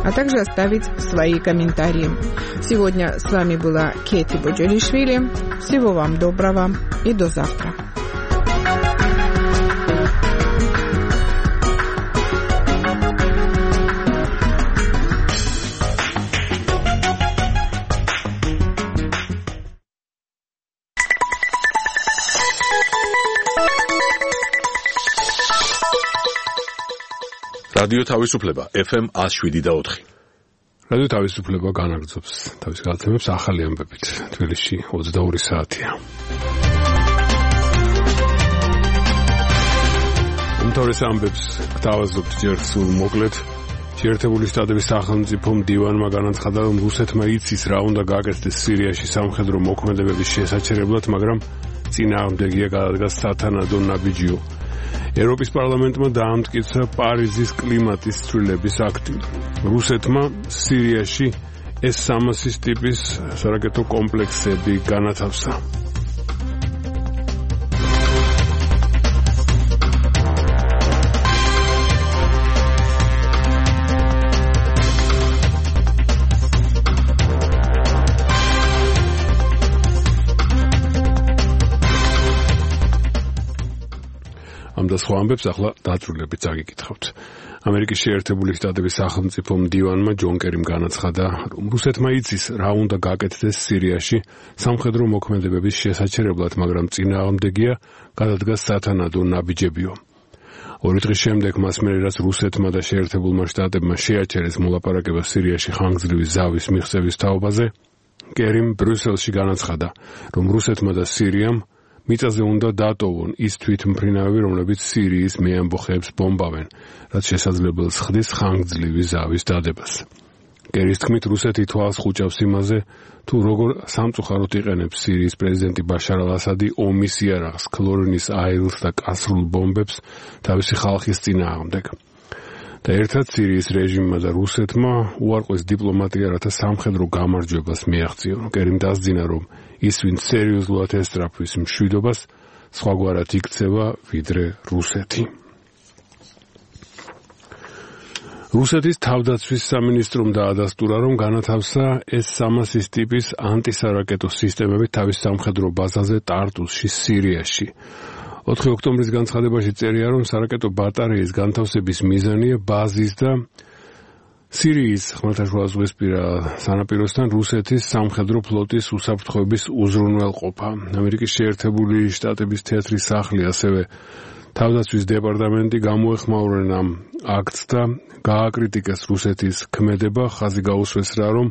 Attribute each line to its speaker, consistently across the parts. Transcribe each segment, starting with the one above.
Speaker 1: а также оставить свои комментарии. Сегодня с вами была Кэти Боджелишвили. Всего вам доброго и до завтра.
Speaker 2: რადიო თავისუფლება FM 107.4.
Speaker 3: რადიო თავისუფლება განაგრძობს თავის გადაცემებს ახალი ამბებით. თბილისში 22 საათია. უმთავრეს ამბებს გთავაზობთ ჯერ სულ მოკლედ. შეერთებული შტატების სახელმწიფო მდივანმა განაცხადა, რომ რუსეთმა იცის რა უნდა გააკეთდეს სირიაში სამხედრო მოქმედებების შესაჩერებლად, მაგრამ წინააღმდეგია გადადგა სათანადო ნაბიჯიო. ევროპის პარლამენტმა დაამტკიცა პარიზის კლიმატის ცვლილების აქტი. რუსეთმა სირიაში S-300 ტიპის სარაკეტო კომპლექსები განათავსა. და სხვა ამბებს ახლა დაწვრილებით წაგიკითხავთ. ამერიკის შეერთებული შტატების სახელმწიფო მდივანმა ჯონ კერიმ განაცხადა, რომ რუსეთმა იცის რა უნდა გააკეთდეს სირიაში სამხედრო მოქმედებების შესაჩერებლად, მაგრამ წინააღმდეგია გადადგა სათანადო ნაბიჯებიო. 2 დღის შემდეგ მას მერე რაც რუსეთმა და შეერთებულმა შტატებმა შეაჩერეს მოლაპარაკება სირიაში ხანგრძლივი ზავის მიღწევის თაობაზე, კერიმ ბრიუსელში განაცხადა, რომ რუსეთმა და სირიამ მიწაზე უნდა დატოვონ ის თვითმფრინავები, რომლებიც სირიის მეამბოხეებს ბომბავენ, რაც შესაძლებელს ხდის ხანგრძლივი ზავის დადებას. კერის თქმით, რუსეთი თვალს ხუჭავს იმაზე, თუ როგორ სამწუხაროდ იყენებს სირიის პრეზიდენტი ბაშარ ალ-ასადი ომის იარაღს, ქლორინის აირს და კასრულ ბომბებს თავისი ხალხის წინააღმდეგ. და ერთად სირიის რეჟიმმა და რუსეთმა უარყვეს დიპლომატია, რათა სამხედრო გამარჯვებას მიაღწიონ. კერიმ დასძინა, რომ ის, ვინც სერიოზულად ესწრაფვის მშვიდობას, სხვაგვარად იქცევა ვიდრე რუსეთი. რუსეთის თავდაცვის სამინისტრომ დაადასტურა, რომ განათავსა S-300 ტიპის ანტისარაკეტო სისტემები თავის სამხედრო ბაზაზე ტარტუსში, სირიაში. 4 ოქტომბრის განცხადებაში წერია, რომ სარაკეტო ბატარეის განთავსების მიზანია ბაზის და სირიის ხმელთაშუაზღვისპირა სანაპიროსთან რუსეთის სამხედრო ფლოტის უსაფრთხოების უზრუნველყოფა. ამერიკის შეერთებული შტატების თეატრის სახლი ასევე თავდაცვის დეპარტამენტი გამოეხმაურნენ ამ აქტს და გააკრიტიკეს რუსეთის ქმედება, ხაზი გაუსვეს რა, რომ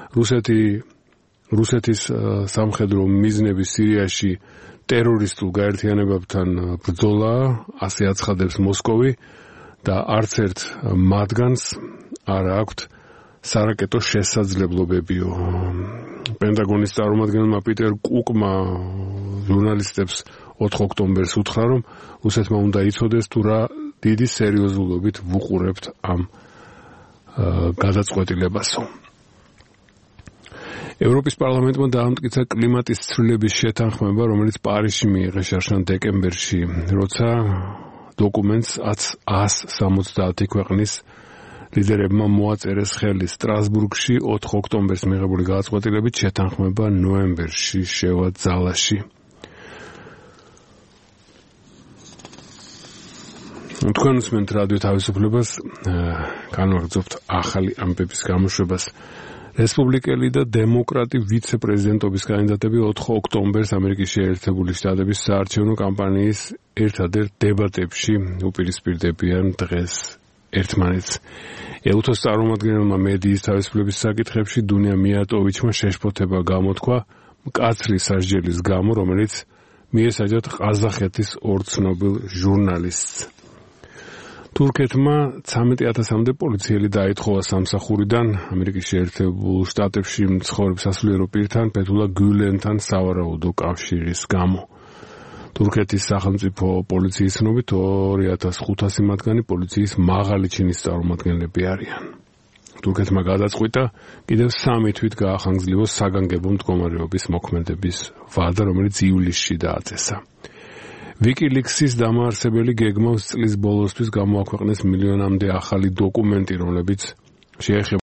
Speaker 3: რუსეთის სამხედრო მიზნები სირიაში ტერორისტულ გაერთიანებებთან ბრძოლაა, ასე აცხადებს მოსკოვი და არც ერთ მათგანს არ აქვთ სარაკეტო შესაძლებლობებიო. პენტაგონის წარმომადგენელმა პიტერ კუკმა ჟურნალისტებს 4 ოქტომბერს უთხრა, რომ რუსეთმა უნდა იცოდეს თუ რა დიდი სერიოზულობით ვუყურებთ ამ გადაწყვეტილებასო. ევროპის პარლამენტმა დაამტკიცა კლიმატის ცვლილების შეთანხმება, რომელიც პარიზში მიიღეს შარშან დეკემბერში, როცა დოკუმენტს 170 ქვეყნის ლიდერებმა მოაწერეს ხელი. სტრასბურგში 4 ოქტომბერს მიღებული გადაწყვეტილებით შეთანხმება ნოემბერში შევა ძალაში. თქვენ უსმენთ რადიო თავისუფლებას, განვაგრძობთ ახალი ამბების გამოშვებას. რესპუბლიკელი და დემოკრატი ვიცე-პრეზიდენტობის კანდიდატები 4 ოქტომბერს ამერიკის შეერთებული შტატების საარჩევნო კამპანიის ერთადერთ დებატებში უპირისპირდებიან დღეს ერთმანეთს. ელუთოს წარმომადგენელმა მედიის თავისუფლების საკითხებში დუნია მიატოვიჩმა შეშფოთება გამოთქვა მკაცრი სასჯელის გამო, რომელიც მიესაჯათ ყაზახეთის ორ ცნობილ ჟურნალისტს. თურქეთმა 13,000-მდე პოლიციელი დაითხოვა სამსახურიდან ამერიკის შეერთებულ შტატებში მცხოვრებ სასულიერო პირთან ფეთულა გულენთან სავარაუდო კავშირის გამო. თურქეთის სახელმწიფო პოლიციის ცნობით 2500 მათგანი პოლიციის მაღალი ჩინის წარმომადგენლები არიან. თურქეთმა გადაწყვიტა კიდევ 3 თვით გაახანგრძლივოს საგანგებო მდგომარეობის მოქმედების ვადა, რომელიც ივლისში დააწესა. WikiLeaks-ის დამაარსებელი გეგმავს წლის ბოლოსთვის გამოაქვეყნეს მილიონამდე ახალი დოკუმენტი, რომლებიც შეეხება